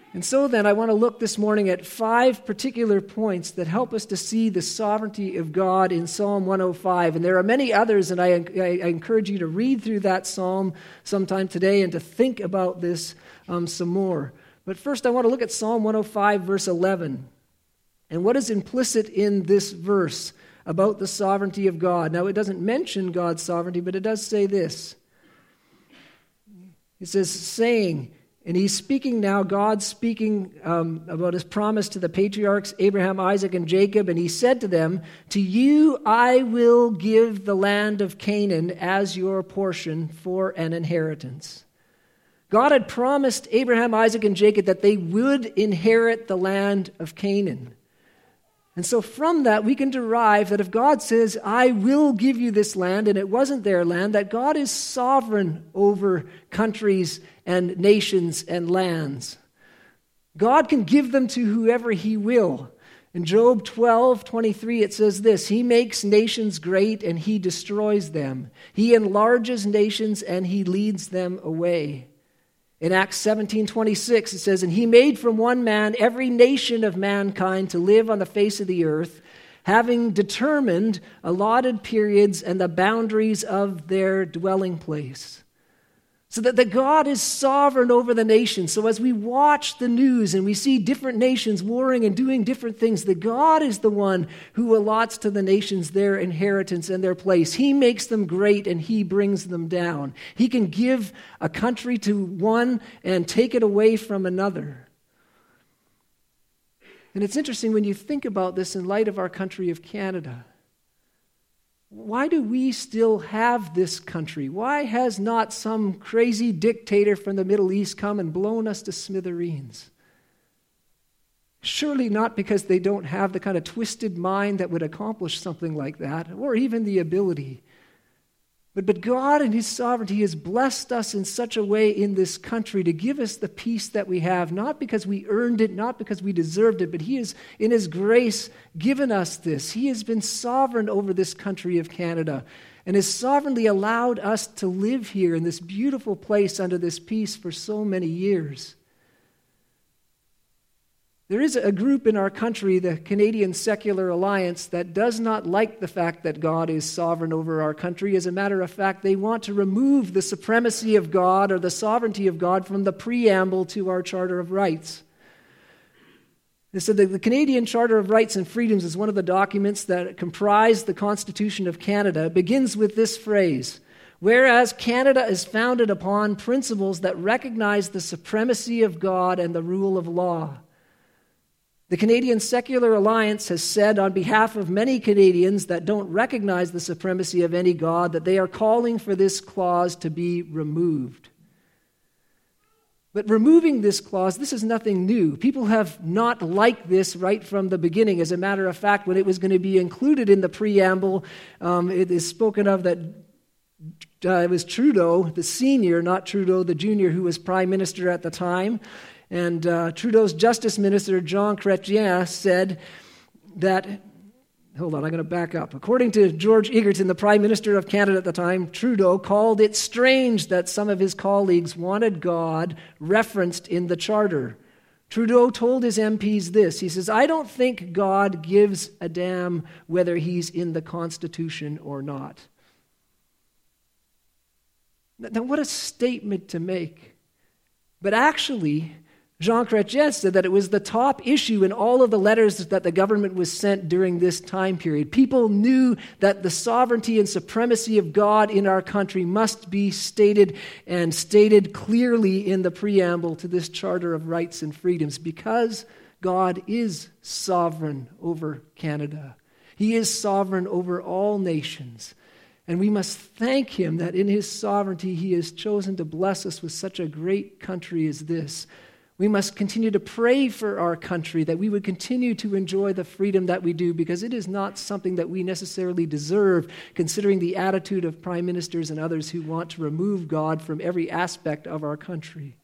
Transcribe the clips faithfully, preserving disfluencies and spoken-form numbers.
And so then I want to look this morning at five particular points that help us to see the sovereignty of God in Psalm one oh five. And there are many others, and I, I, I encourage you to read through that psalm sometime today and to think about this um, some more. But first I want to look at Psalm one oh five, verse eleven. And what is implicit in this verse about the sovereignty of God? Now, it doesn't mention God's sovereignty, but it does say this. It says, saying, and he's speaking now, God's speaking um, about his promise to the patriarchs, Abraham, Isaac, and Jacob, and he said to them, to you I will give the land of Canaan as your portion for an inheritance. God had promised Abraham, Isaac, and Jacob that they would inherit the land of Canaan. And so from that, we can derive that if God says, I will give you this land, and it wasn't their land, that God is sovereign over countries and nations and lands. God can give them to whoever he will. In Job twelve twenty-three, it says this, he makes nations great and he destroys them. He enlarges nations and he leads them away. In Acts seventeen twenty-six, it says, and he made from one man every nation of mankind to live on the face of the earth, having determined allotted periods and the boundaries of their dwelling place. So that the God is sovereign over the nations. So as we watch the news and we see different nations warring and doing different things, the God is the one who allots to the nations their inheritance and their place. He makes them great and he brings them down. He can give a country to one and take it away from another. And it's interesting when you think about this in light of our country of Canada. Why do we still have this country? Why has not some crazy dictator from the Middle East come and blown us to smithereens? Surely not because they don't have the kind of twisted mind that would accomplish something like that, or even the ability. But, but God in his sovereignty has blessed us in such a way in this country to give us the peace that we have, not because we earned it, not because we deserved it, but he has, in his grace, given us this. He has been sovereign over this country of Canada and has sovereignly allowed us to live here in this beautiful place under this peace for so many years. There is a group in our country, the Canadian Secular Alliance, that does not like the fact that God is sovereign over our country. As a matter of fact, they want to remove the supremacy of God or the sovereignty of God from the preamble to our Charter of Rights. They said that the Canadian Charter of Rights and Freedoms is one of the documents that comprise the Constitution of Canada. It begins with this phrase, whereas Canada is founded upon principles that recognize the supremacy of God and the rule of law. The Canadian Secular Alliance has said on behalf of many Canadians that don't recognize the supremacy of any God that they are calling for this clause to be removed. But removing this clause, this is nothing new. People have not liked this right from the beginning. As a matter of fact, when it was going to be included in the preamble, um, it is spoken of that uh, it was Trudeau, the senior, not Trudeau, the junior, who was prime minister at the time. And uh, Trudeau's Justice Minister, Jean Chrétien, said that, hold on, I'm going to back up. According to George Egerton, the Prime Minister of Canada at the time, Trudeau called it strange that some of his colleagues wanted God referenced in the Charter. Trudeau told his M Ps this. He says, I don't think God gives a damn whether he's in the Constitution or not. Now, what a statement to make. But actually, Jean Chrétien said that it was the top issue in all of the letters that the government was sent during this time period. People knew that the sovereignty and supremacy of God in our country must be stated and stated clearly in the preamble to this Charter of Rights and Freedoms because God is sovereign over Canada. He is sovereign over all nations. And we must thank him that in his sovereignty he has chosen to bless us with such a great country as this. We must continue to pray for our country, that we would continue to enjoy the freedom that we do, because it is not something that we necessarily deserve, considering the attitude of prime ministers and others who want to remove God from every aspect of our country.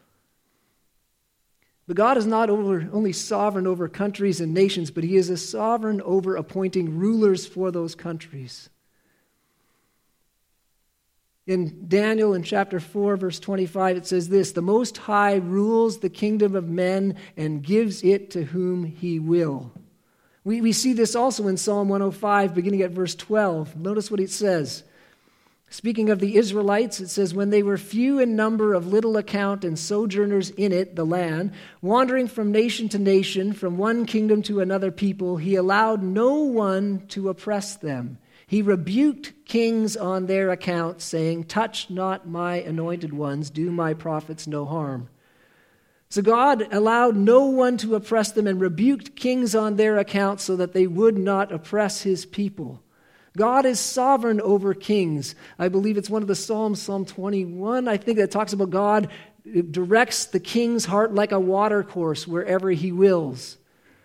But God is not over, only sovereign over countries and nations, but he is a sovereign over appointing rulers for those countries. In Daniel, in chapter four, verse twenty-five, it says this, "The Most High rules the kingdom of men and gives it to whom he will." We, we see this also in Psalm one oh five, beginning at verse twelve. Notice what it says. Speaking of the Israelites, it says, "When they were few in number, of little account, and sojourners in it, the land, wandering from nation to nation, from one kingdom to another people, he allowed no one to oppress them. He rebuked kings on their account, saying, 'Touch not my anointed ones, do my prophets no harm.'" So God allowed no one to oppress them and rebuked kings on their account so that they would not oppress his people. God is sovereign over kings. I believe it's one of the Psalms, Psalm twenty-one, I think, that talks about God directs the king's heart like a watercourse wherever he wills.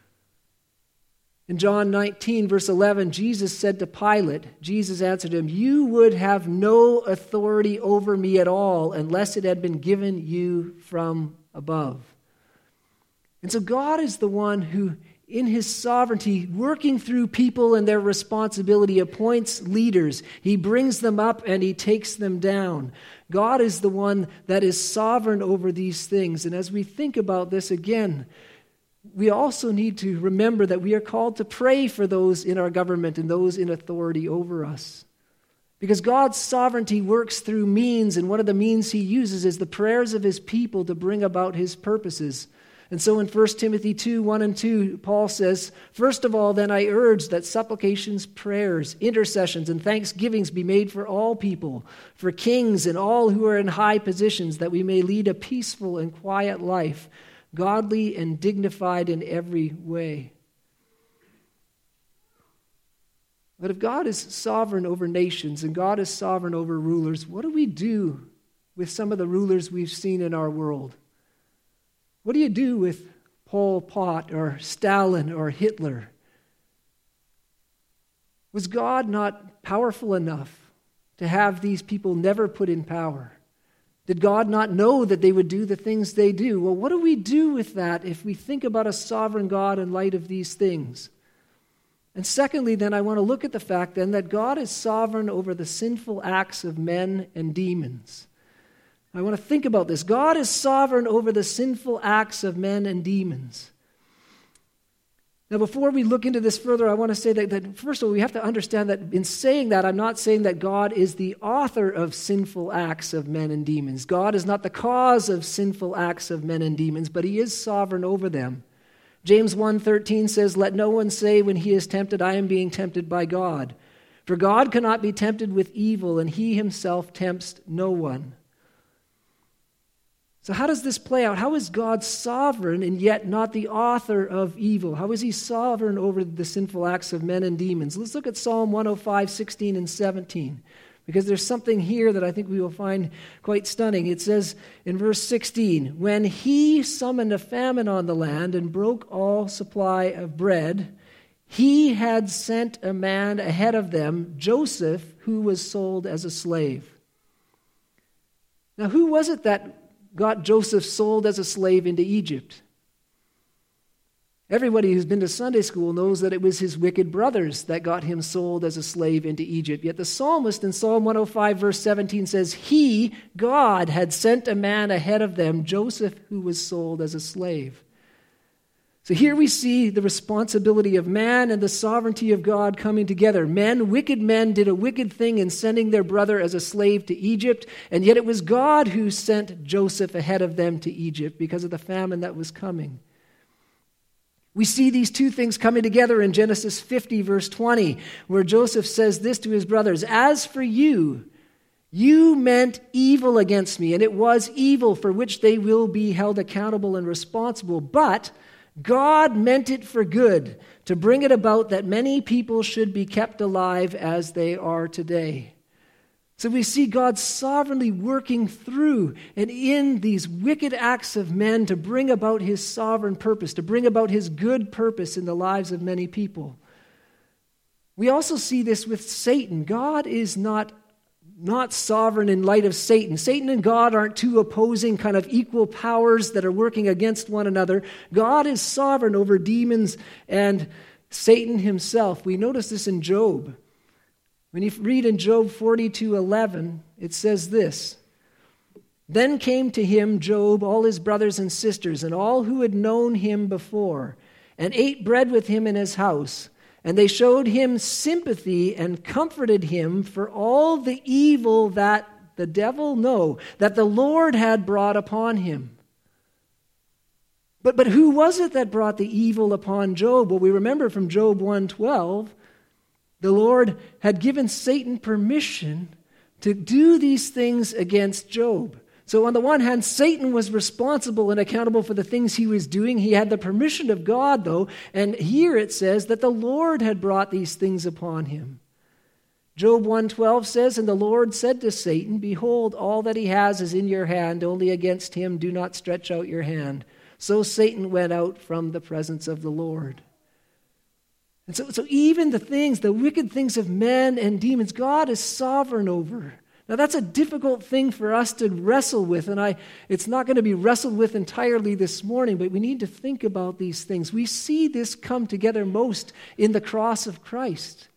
In John nineteen, verse eleven, Jesus said to Pilate, Jesus answered him, "You would have no authority over me at all unless it had been given you from above." And so God is the one who, in his sovereignty, working through people and their responsibility, appoints leaders. He brings them up and he takes them down. God is the one that is sovereign over these things. And as we think about this again, we also need to remember that we are called to pray for those in our government and those in authority over us. Because God's sovereignty works through means, and one of the means he uses is the prayers of his people to bring about his purposes. And so in First Timothy two, one and two, Paul says, "First of all, then I urge that supplications, prayers, intercessions, and thanksgivings be made for all people, for kings and all who are in high positions, that we may lead a peaceful and quiet life, godly and dignified in every way." But if God is sovereign over nations and God is sovereign over rulers, what do we do with some of the rulers we've seen in our world? What do you do with Pol Pot or Stalin or Hitler? Was God not powerful enough to have these people never put in power? Did God not know that they would do the things they do? Well, what do we do with that if we think about a sovereign God in light of these things? And secondly, then, I want to look at the fact, then, that God is sovereign over the sinful acts of men and demons. I want to think about this. God is sovereign over the sinful acts of men and demons. Now, before we look into this further, I want to say that, that, first of all, we have to understand that in saying that, I'm not saying that God is the author of sinful acts of men and demons. God is not the cause of sinful acts of men and demons, but he is sovereign over them. James one thirteen says, "Let no one say when he is tempted, I am being tempted by God. For God cannot be tempted with evil, and he himself tempts no one." So how does this play out? How is God sovereign and yet not the author of evil? How is he sovereign over the sinful acts of men and demons? Let's look at Psalm one oh five, sixteen and seventeen. Because there's something here that I think we will find quite stunning. It says in verse sixteen, "When he summoned a famine on the land and broke all supply of bread, he had sent a man ahead of them, Joseph, who was sold as a slave." Now, who was it that got Joseph sold as a slave into Egypt? Everybody who's been to Sunday school knows that it was his wicked brothers that got him sold as a slave into Egypt. Yet the psalmist in Psalm one oh five, verse seventeen says, "He, God, had sent a man ahead of them, Joseph, who was sold as a slave." So here we see the responsibility of man and the sovereignty of God coming together. Men, wicked men, did a wicked thing in sending their brother as a slave to Egypt, and yet it was God who sent Joseph ahead of them to Egypt because of the famine that was coming. We see these two things coming together in Genesis fifty, verse twenty, where Joseph says this to his brothers, "As for you, you meant evil against me, and it was evil for which they will be held accountable and responsible. But God meant it for good, to bring it about that many people should be kept alive as they are today." So we see God sovereignly working through and in these wicked acts of men to bring about his sovereign purpose, to bring about his good purpose in the lives of many people. We also see this with Satan. God is not, not sovereign in light of Satan. Satan and God aren't two opposing kind of equal powers that are working against one another. God is sovereign over demons and Satan himself. We notice this in Job. When you read in Job forty-two eleven, it says this, "Then came to him Job, all his brothers and sisters, and all who had known him before, and ate bread with him in his house. And they showed him sympathy and comforted him for all the evil that the devil, no, that the Lord had brought upon him." But, but who was it that brought the evil upon Job? Well, we remember from Job one twelve, the Lord had given Satan permission to do these things against Job. So on the one hand, Satan was responsible and accountable for the things he was doing. He had the permission of God, though, and here it says that the Lord had brought these things upon him. Job one twelve says, "And the Lord said to Satan, Behold, all that he has is in your hand, only against him do not stretch out your hand. So Satan went out from the presence of the Lord." And so, so even the things, the wicked things of men and demons, God is sovereign over. Now that's a difficult thing for us to wrestle with, and I, it's not going to be wrestled with entirely this morning, but we need to think about these things. We see this come together most in the cross of Christ.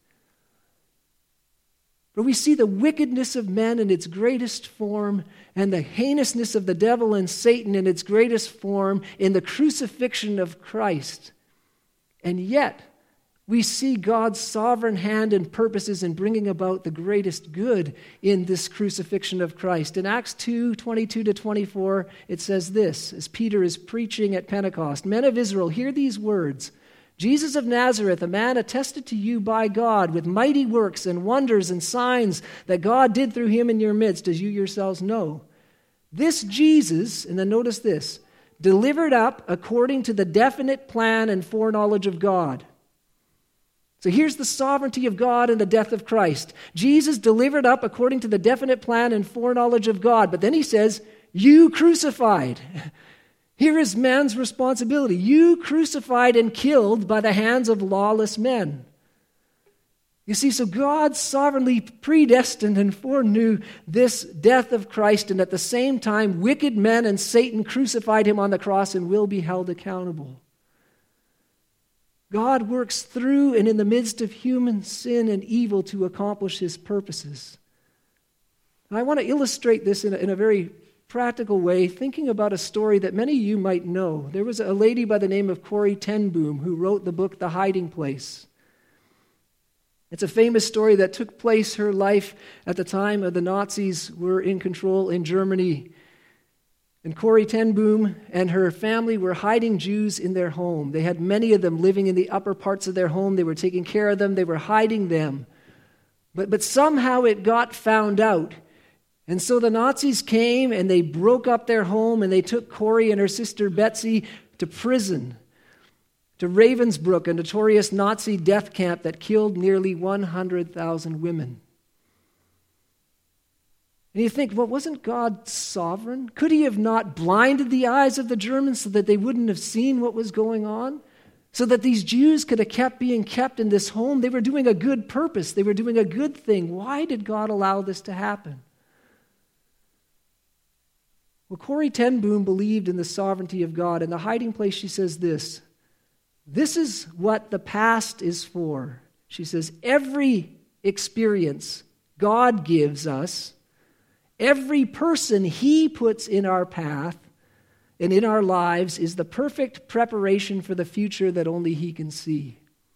But we see the wickedness of men in its greatest form and the heinousness of the devil and Satan in its greatest form in the crucifixion of Christ. And yet, we see God's sovereign hand and purposes in bringing about the greatest good in this crucifixion of Christ. In Acts two, twenty-two to twenty-four, it says this, as Peter is preaching at Pentecost, "Men of Israel, hear these words. Jesus of Nazareth, a man attested to you by God with mighty works and wonders and signs that God did through him in your midst, as you yourselves know. This Jesus," and then notice this, "delivered up according to the definite plan and foreknowledge of God." So here's the sovereignty of God and the death of Christ. Jesus delivered up according to the definite plan and foreknowledge of God. But then he says, "You crucified." Here is man's responsibility. You crucified and killed by the hands of lawless men. You see, so God sovereignly predestined and foreknew this death of Christ, and at the same time, wicked men and Satan crucified him on the cross and will be held accountable. God works through and in the midst of human sin and evil to accomplish his purposes. And I want to illustrate this in a, in a very practical way, thinking about a story that many of you might know. There was a lady by the name of Corrie ten Boom who wrote the book The Hiding Place. It's a famous story that took place her life at the time of the Nazis were in control in Germany. And Corrie ten Boom and her family were hiding Jews in their home. They had many of them living in the upper parts of their home. They were taking care of them. They were hiding them. But, but somehow it got found out. And so the Nazis came and they broke up their home and they took Corrie and her sister Betsy to prison, to Ravensbrück, a notorious Nazi death camp that killed nearly one hundred thousand women. And you think, well, wasn't God sovereign? Could he have not blinded the eyes of the Germans so that they wouldn't have seen what was going on? So that these Jews could have kept being kept in this home? They were doing a good purpose. They were doing a good thing. Why did God allow this to happen? Well, Corrie ten Boom believed in the sovereignty of God. In The Hiding Place, she says this, "This is what the past is for." She says, "Every experience God gives us, every person he puts in our path and in our lives is the perfect preparation for the future that only he can see."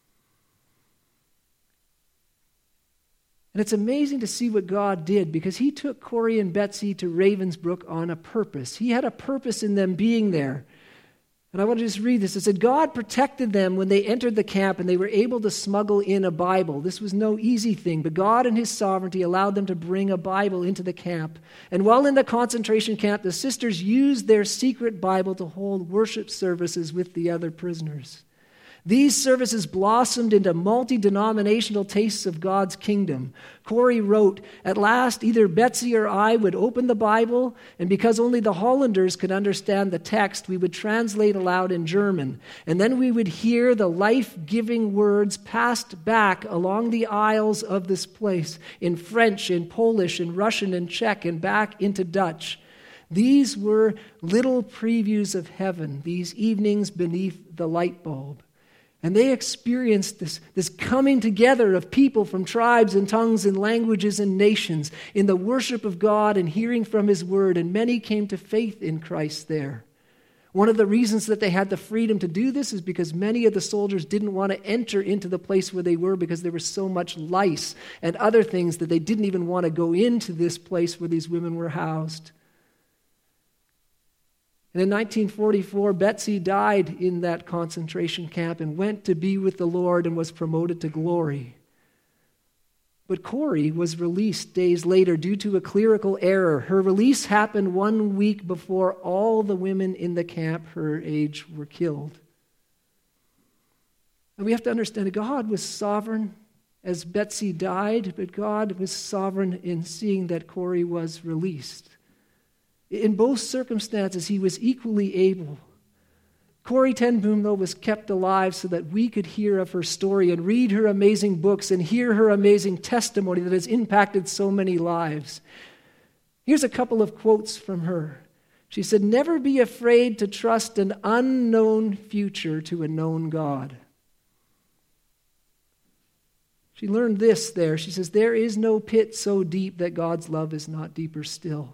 And it's amazing to see what God did, because he took Corrie and Betsy to Ravensbrück on a purpose. He had a purpose in them being there. And I want to just read this. It said, God protected them when they entered the camp and they were able to smuggle in a Bible. This was no easy thing, but God in his sovereignty allowed them to bring a Bible into the camp. And while in the concentration camp, the sisters used their secret Bible to hold worship services with the other prisoners. These services blossomed into multi-denominational tastes of God's kingdom. Corrie wrote, "At last, either Betsy or I would open the Bible, and because only the Hollanders could understand the text, we would translate aloud in German. And then we would hear the life-giving words passed back along the aisles of this place, in French, in Polish, in Russian, in Czech, and back into Dutch. These were little previews of heaven, these evenings beneath the light bulb. And they experienced this, this coming together of people from tribes and tongues and languages and nations in the worship of God and hearing from His word. And many came to faith in Christ there. One of the reasons that they had the freedom to do this is because many of the soldiers didn't want to enter into the place where they were because there was so much lice and other things that they didn't even want to go into this place where these women were housed. And in nineteen forty-four, Betsy died in that concentration camp and went to be with the Lord and was promoted to glory. But Corrie was released days later due to a clerical error. Her release happened one week before all the women in the camp her age were killed. And we have to understand that God was sovereign as Betsy died, but God was sovereign in seeing that Corrie was released. In both circumstances, He was equally able. Corrie ten Boom, though, was kept alive so that we could hear of her story and read her amazing books and hear her amazing testimony that has impacted so many lives. Here's a couple of quotes from her. She said, "Never be afraid to trust an unknown future to a known God." She learned this there. She says, "There is no pit so deep that God's love is not deeper still."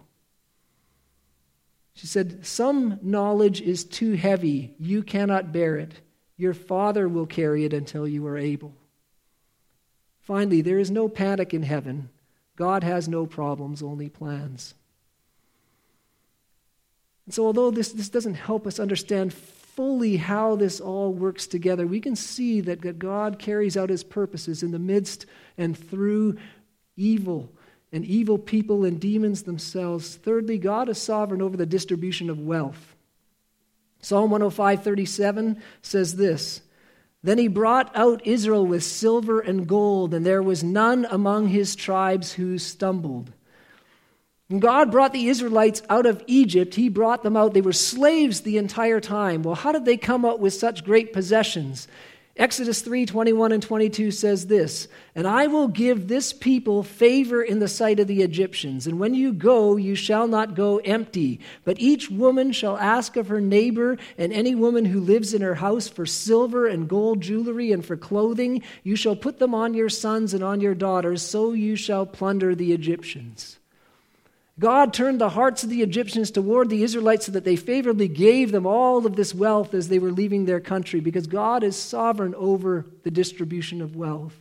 She said, "Some knowledge is too heavy. You cannot bear it. Your Father will carry it until you are able." Finally, there is no panic in heaven. God has no problems, only plans. And so although this, this doesn't help us understand fully how this all works together, we can see that, that God carries out His purposes in the midst and through evil and evil people and demons themselves. Thirdly, God is sovereign over the distribution of wealth. Psalm one oh five, thirty-seven says this, "Then He brought out Israel with silver and gold, and there was none among His tribes who stumbled." When God brought the Israelites out of Egypt, He brought them out. They were slaves the entire time. Well, how did they come out with such great possessions? Exodus three, twenty-one and twenty-two says this, "And I will give this people favor in the sight of the Egyptians. And when you go, you shall not go empty. But each woman shall ask of her neighbor and any woman who lives in her house for silver and gold jewelry and for clothing. You shall put them on your sons and on your daughters, so you shall plunder the Egyptians." God turned the hearts of the Egyptians toward the Israelites so that they favorably gave them all of this wealth as they were leaving their country, because God is sovereign over the distribution of wealth.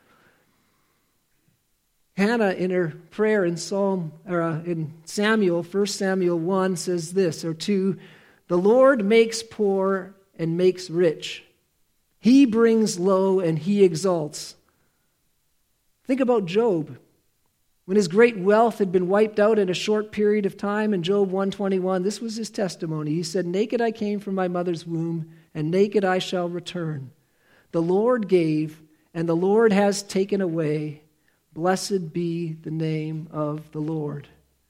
Hannah, in her prayer in Psalm or uh, in Samuel, First Samuel one, says this or two, "The Lord makes poor and makes rich. He brings low and He exalts." Think about Job. When his great wealth had been wiped out in a short period of time, in Job one twenty-one, this was his testimony. He said, "Naked I came from my mother's womb, and naked I shall return. The Lord gave, and the Lord has taken away. Blessed be the name of the Lord."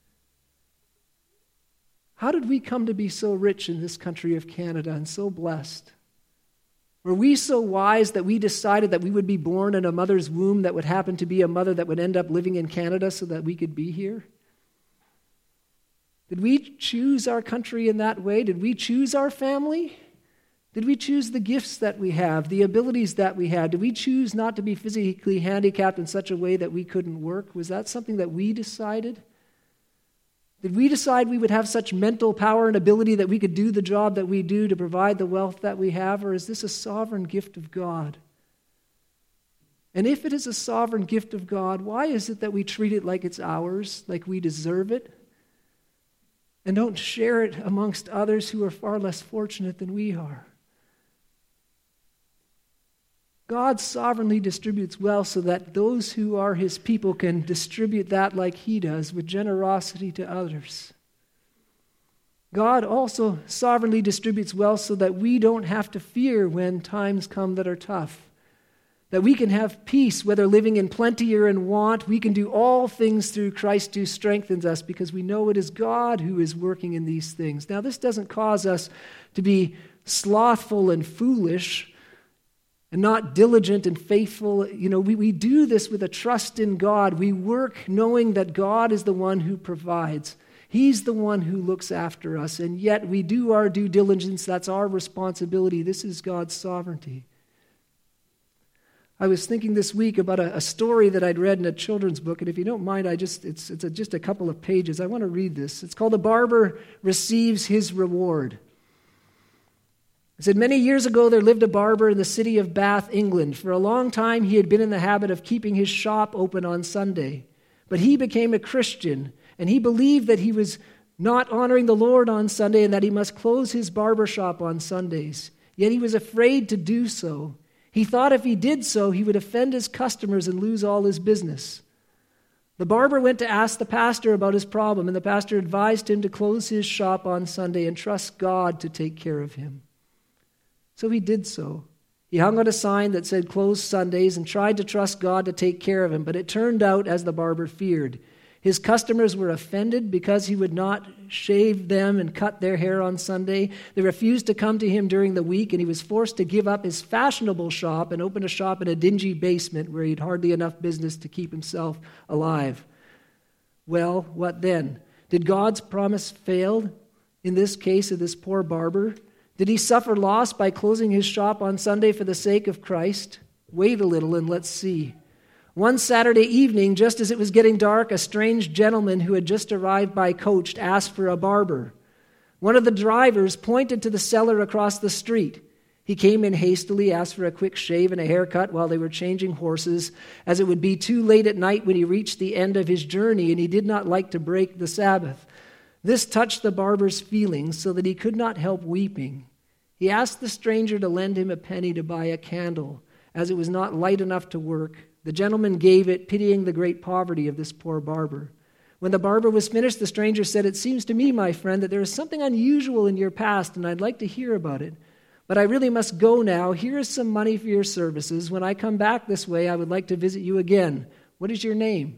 How did we come to be so rich in this country of Canada and so blessed? Were we so wise that we decided that we would be born in a mother's womb that would happen to be a mother that would end up living in Canada so that we could be here? Did we choose our country in that way? Did we choose our family? Did we choose the gifts that we have, the abilities that we had? Did we choose not to be physically handicapped in such a way that we couldn't work? Was that something that we decided? Did we decide we would have such mental power and ability that we could do the job that we do to provide the wealth that we have? Or is this a sovereign gift of God? And if it is a sovereign gift of God, why is it that we treat it like it's ours, like we deserve it, and don't share it amongst others who are far less fortunate than we are? God sovereignly distributes wealth so that those who are His people can distribute that like He does, with generosity to others. God also sovereignly distributes wealth so that we don't have to fear when times come that are tough. That we can have peace, whether living in plenty or in want. We can do all things through Christ who strengthens us, because we know it is God who is working in these things. Now, this doesn't cause us to be slothful and foolish, and not diligent and faithful. You know, we, we do this with a trust in God. We work knowing that God is the one who provides. He's the one who looks after us. And yet we do our due diligence. That's our responsibility. This is God's sovereignty. I was thinking this week about a, a story that I'd read in a children's book, and if you don't mind, I just it's it's a, just a couple of pages. I want to read this. It's called "The Barber Receives His Reward." It said, many years ago there lived a barber in the city of Bath, England. For a long time he had been in the habit of keeping his shop open on Sunday. But he became a Christian, and he believed that he was not honoring the Lord on Sunday and that he must close his barber shop on Sundays. Yet he was afraid to do so. He thought if he did so, he would offend his customers and lose all his business. The barber went to ask the pastor about his problem, and the pastor advised him to close his shop on Sunday and trust God to take care of him. So he did so. He hung on a sign that said closed Sundays and tried to trust God to take care of him, but it turned out as the barber feared. His customers were offended because he would not shave them and cut their hair on Sunday. They refused to come to him during the week, and he was forced to give up his fashionable shop and open a shop in a dingy basement where he had hardly enough business to keep himself alive. Well, what then? Did God's promise fail in this case of this poor barber? Did he suffer loss by closing his shop on Sunday for the sake of Christ? Wait a little and let's see. One Saturday evening, just as it was getting dark, a strange gentleman who had just arrived by coach asked for a barber. One of the drivers pointed to the cellar across the street. He came in hastily, asked for a quick shave and a haircut while they were changing horses, as it would be too late at night when he reached the end of his journey, and he did not like to break the Sabbath. This touched the barber's feelings so that he could not help weeping. He asked the stranger to lend him a penny to buy a candle, as it was not light enough to work. The gentleman gave it, pitying the great poverty of this poor barber. When the barber was finished, the stranger said, "It seems to me, my friend, that there is something unusual in your past, and I'd like to hear about it. But I really must go now. Here is some money for your services. When I come back this way, I would like to visit you again. What is your name?"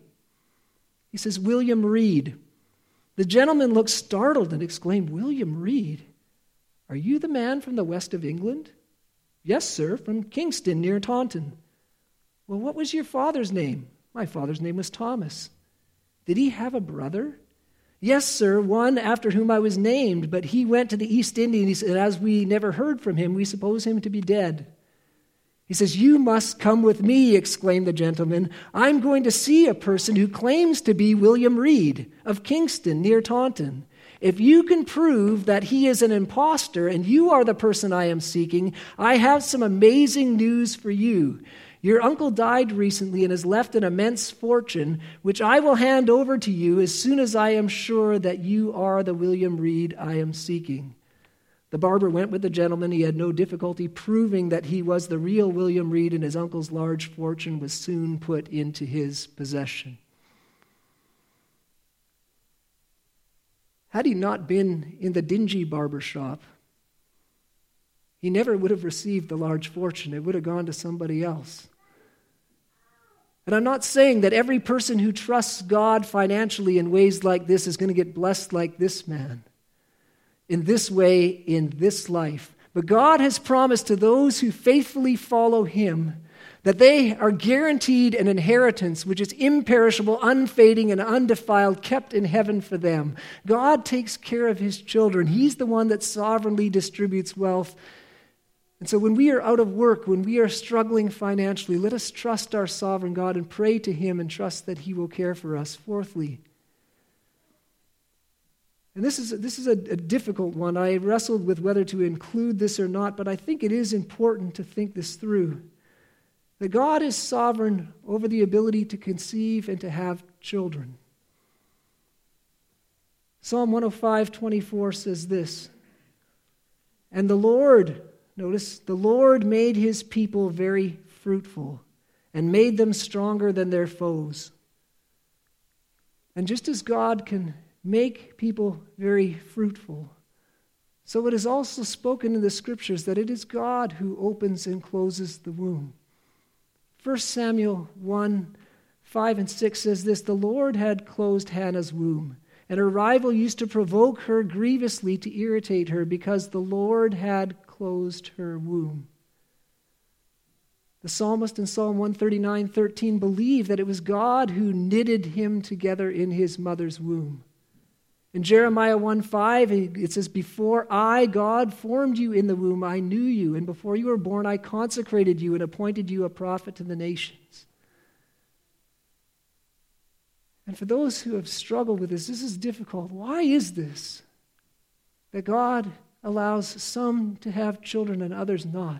He says, "William Reed." The gentleman looked startled and exclaimed, "William Reed? Are you the man from the west of England?" "Yes, sir, from Kingston near Taunton." "Well, what was your father's name?" "My father's name was Thomas." "Did he have a brother?" "Yes, sir, one after whom I was named, but he went to the East Indies, and as we never heard from him, we suppose him to be dead." He says, "You must come with me," exclaimed the gentleman. "I'm going to see a person who claims to be William Reed of Kingston near Taunton. If you can prove that he is an impostor and you are the person I am seeking, I have some amazing news for you. Your uncle died recently and has left an immense fortune, which I will hand over to you as soon as I am sure that you are the William Reed I am seeking." The barber went with the gentleman. He had no difficulty proving that he was the real William Reed, and his uncle's large fortune was soon put into his possession. Had he not been in the dingy barber shop, he never would have received the large fortune. It would have gone to somebody else. And I'm not saying that every person who trusts God financially in ways like this is going to get blessed like this man, in this way, in this life. But God has promised to those who faithfully follow him that they are guaranteed an inheritance which is imperishable, unfading, and undefiled, kept in heaven for them. God takes care of his children. He's the one that sovereignly distributes wealth. And so when we are out of work, when we are struggling financially, let us trust our sovereign God and pray to him and trust that he will care for us. Fourthly, and this is, this is a, a difficult one. I wrestled with whether to include this or not, but I think it is important to think this through. That God is sovereign over the ability to conceive and to have children. Psalm one oh five, twenty-four says this, "And the Lord," notice, "the Lord made his people very fruitful and made them stronger than their foes." And just as God can make people very fruitful, so it is also spoken in the scriptures that it is God who opens and closes the womb. First Samuel one, five and six says this, "The Lord had closed Hannah's womb, and her rival used to provoke her grievously to irritate her because the Lord had closed her womb." The psalmist in Psalm one thirty-nine, thirteen believed that it was God who knitted him together in his mother's womb. In Jeremiah one five, it says, "Before I, God, formed you in the womb, I knew you, and before you were born, I consecrated you and appointed you a prophet to the nations." And for those who have struggled with this, this is difficult. Why is this? That God allows some to have children and others not.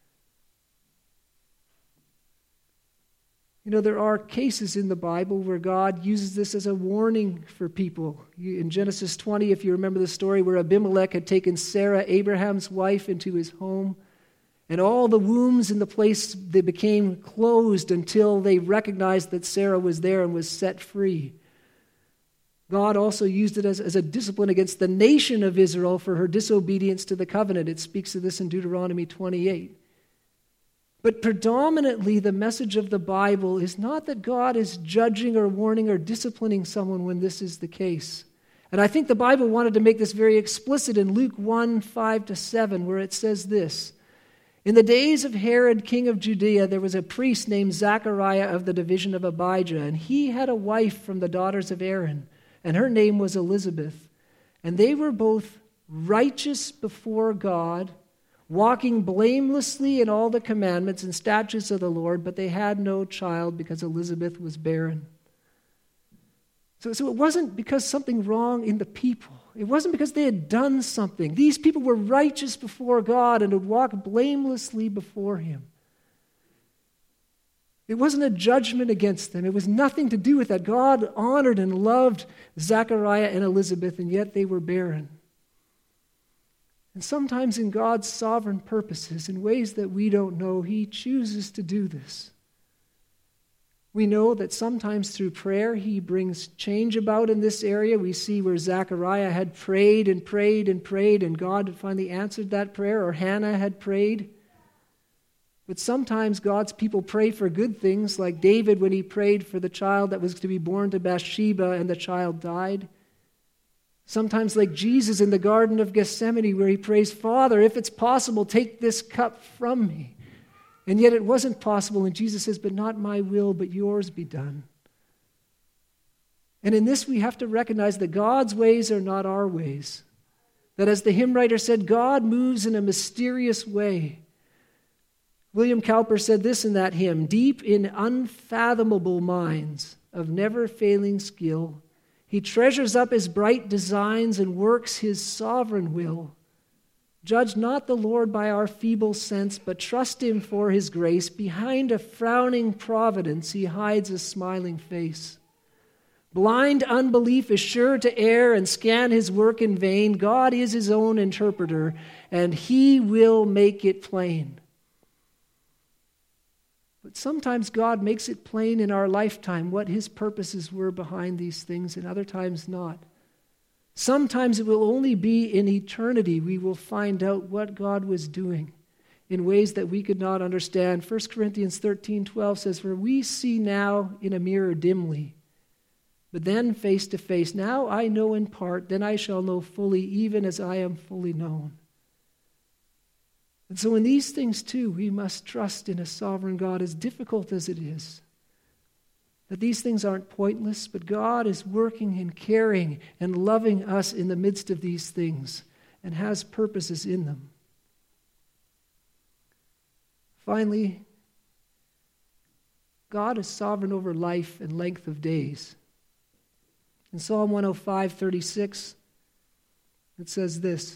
You know, there are cases in the Bible where God uses this as a warning for people. In Genesis twenty, if you remember the story, where Abimelech had taken Sarah, Abraham's wife, into his home, and all the wombs in the place, they became closed until they recognized that Sarah was there and was set free. God also used it as, as a discipline against the nation of Israel for her disobedience to the covenant. It speaks of this in Deuteronomy twenty-eight. But predominantly, the message of the Bible is not that God is judging or warning or disciplining someone when this is the case. And I think the Bible wanted to make this very explicit in Luke one, five to seven, where it says this: "In the days of Herod, king of Judea, there was a priest named Zachariah of the division of Abijah, and he had a wife from the daughters of Aaron, and her name was Elizabeth. And they were both righteous before God, walking blamelessly in all the commandments and statutes of the Lord, but they had no child because Elizabeth was barren." So, so it wasn't because something wrong in the people. It wasn't because they had done something. These people were righteous before God and would walk blamelessly before Him. It wasn't a judgment against them. It was nothing to do with that. God honored and loved Zachariah and Elizabeth, and yet they were barren. And sometimes in God's sovereign purposes, in ways that we don't know, He chooses to do this. We know that sometimes through prayer, He brings change about in this area. We see where Zechariah had prayed and prayed and prayed, and God finally answered that prayer, or Hannah had prayed. But sometimes God's people pray for good things, like David when he prayed for the child that was to be born to Bathsheba, and the child died. Sometimes like Jesus in the Garden of Gethsemane, where he prays, "Father, if it's possible, take this cup from me." And yet it wasn't possible, and Jesus says, "But not my will, but yours be done." And in this we have to recognize that God's ways are not our ways. That, as the hymn writer said, God moves in a mysterious way. William Cowper said this in that hymn: "Deep in unfathomable minds of never-failing skill, He treasures up His bright designs and works His sovereign will. Judge not the Lord by our feeble sense, but trust Him for His grace. Behind a frowning providence He hides a smiling face. Blind unbelief is sure to err and scan His work in vain. God is His own interpreter, and He will make it plain." But sometimes God makes it plain in our lifetime what His purposes were behind these things, and other times not. Sometimes it will only be in eternity we will find out what God was doing in ways that we could not understand. First Corinthians thirteen twelve says, "For we see now in a mirror dimly, but then face to face. Now I know in part, then I shall know fully, even as I am fully known." And so in these things too, we must trust in a sovereign God, as difficult as it is. That these things aren't pointless, but God is working and caring and loving us in the midst of these things and has purposes in them. Finally, God is sovereign over life and length of days. In Psalm one oh five, thirty-six, it says this: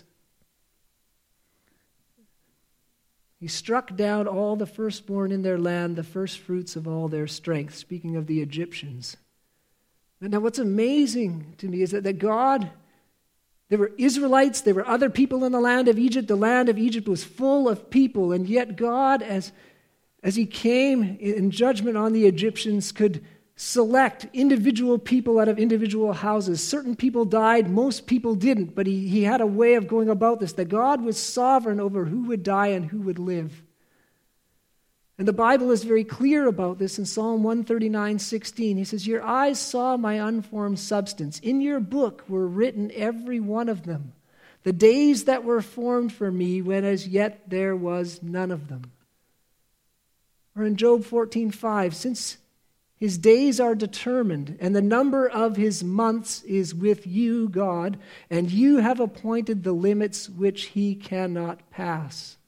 "He struck down all the firstborn in their land, the firstfruits of all their strength," speaking of the Egyptians. Now, what's amazing to me is that, that God, there were Israelites, there were other people in the land of Egypt. The land of Egypt was full of people, and yet God, as, as He came in judgment on the Egyptians, could select individual people out of individual houses. Certain people died, most people didn't, but he, he had a way of going about this, that God was sovereign over who would die and who would live. And the Bible is very clear about this in Psalm one thirty-nine, sixteen. He says, "Your eyes saw my unformed substance. In your book were written every one of them, the days that were formed for me, when as yet there was none of them." Or in Job fourteen five, "Since His days are determined, and the number of his months is with you, God, and you have appointed the limits which he cannot pass.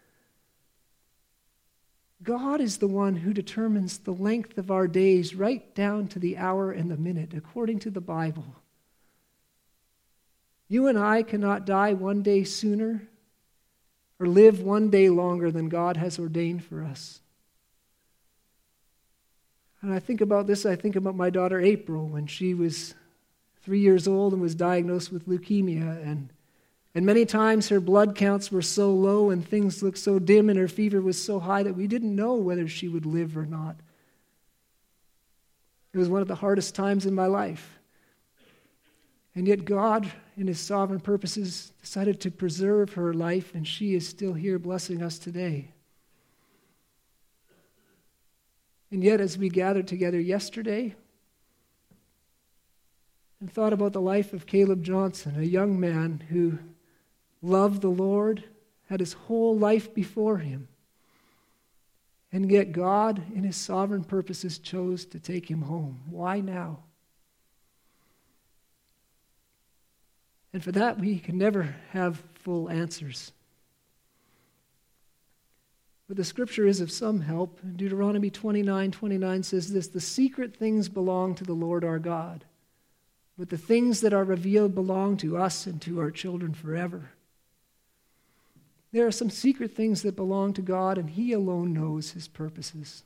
God is the one who determines the length of our days right down to the hour and the minute, according to the Bible. You and I cannot die one day sooner or live one day longer than God has ordained for us. And I think about this, I think about my daughter April when she was three years old and was diagnosed with leukemia. And, and many times her blood counts were so low and things looked so dim and her fever was so high that we didn't know whether she would live or not. It was one of the hardest times in my life. And yet God, in his sovereign purposes, decided to preserve her life, and she is still here blessing us today. And yet, as we gathered together yesterday and thought about the life of Caleb Johnson, a young man who loved the Lord, had his whole life before him, and yet God, in his sovereign purposes, chose to take him home. Why now? And for that, we can never have full answers. But the scripture is of some help. Deuteronomy twenty-nine twenty-nine says this: the secret things belong to the Lord our God, but the things that are revealed belong to us and to our children forever. There are some secret things that belong to God, and he alone knows his purposes.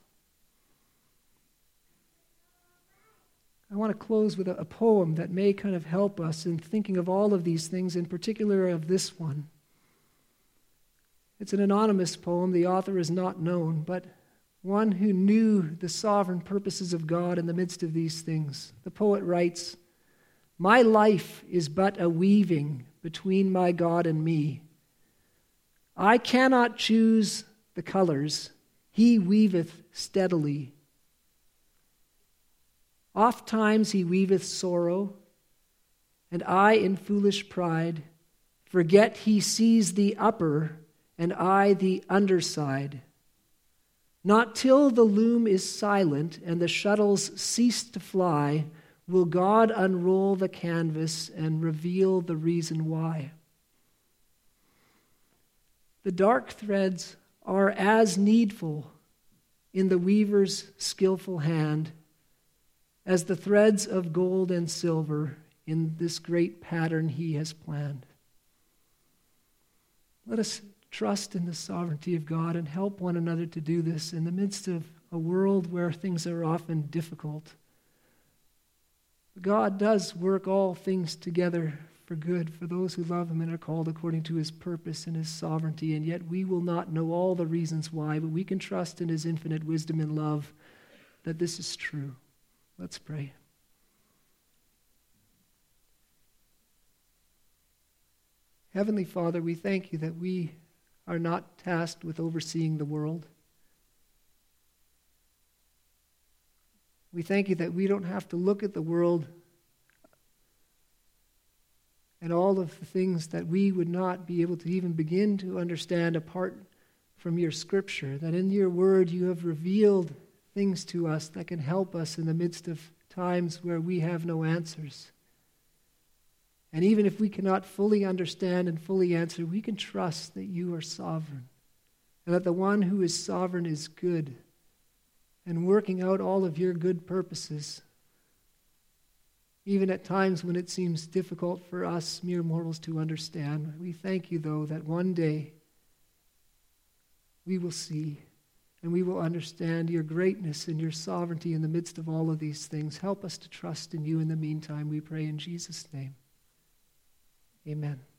I want to close with a, a poem that may kind of help us in thinking of all of these things, in particular of this one. It's an anonymous poem. The author is not known, but one who knew the sovereign purposes of God in the midst of these things. The poet writes, "My life is but a weaving between my God and me. I cannot choose the colors. He weaveth steadily. Oft times he weaveth sorrow, and I in foolish pride forget he sees the upper and I the underside. Not till the loom is silent and the shuttles cease to fly will God unroll the canvas and reveal the reason why. The dark threads are as needful in the weaver's skillful hand as the threads of gold and silver in this great pattern he has planned." Let us trust in the sovereignty of God and help one another to do this in the midst of a world where things are often difficult. God does work all things together for good for those who love him and are called according to his purpose and his sovereignty, and yet we will not know all the reasons why, but we can trust in his infinite wisdom and love that this is true. Let's pray. Heavenly Father, we thank you that we are not tasked with overseeing the world. We thank you that we don't have to look at the world and all of the things that we would not be able to even begin to understand apart from your scripture, that in your word you have revealed things to us that can help us in the midst of times where we have no answers. And even if we cannot fully understand and fully answer, we can trust that you are sovereign, and that the one who is sovereign is good and working out all of your good purposes, even at times when it seems difficult for us mere mortals to understand. We thank you, though, that one day we will see and we will understand your greatness and your sovereignty in the midst of all of these things. Help us to trust in you in the meantime, we pray in Jesus' name. Amen.